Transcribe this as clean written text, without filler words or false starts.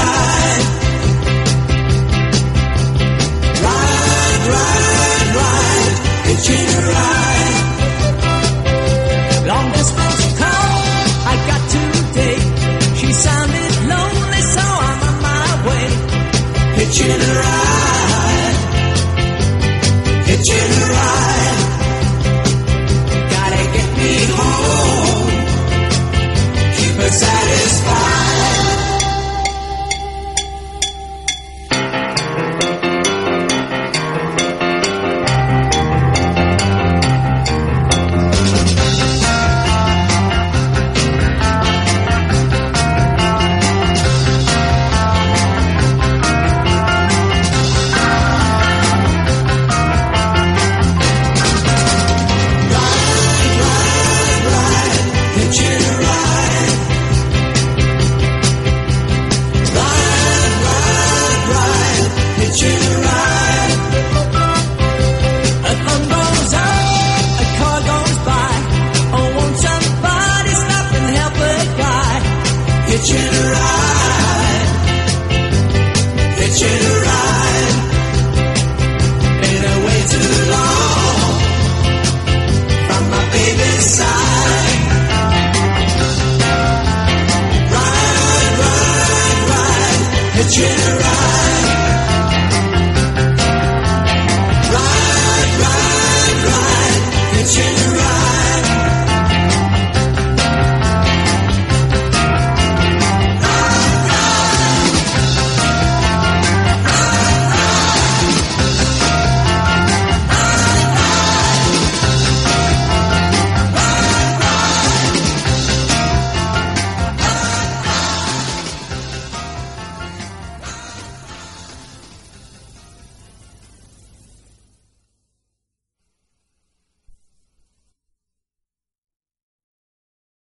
ride. Ride, ride, ride, hitching a ride. Long distance call I got today. She sounded lonely, so I'm on my way. Hitching a ride, hitching a ride. Gotta get me home, keep her satisfied. Hitching a ride, hitching a ride. Been away too long from my baby's side. Ride, ride, ride, hitching a ride. Ride, ride, ride, hitching a ride.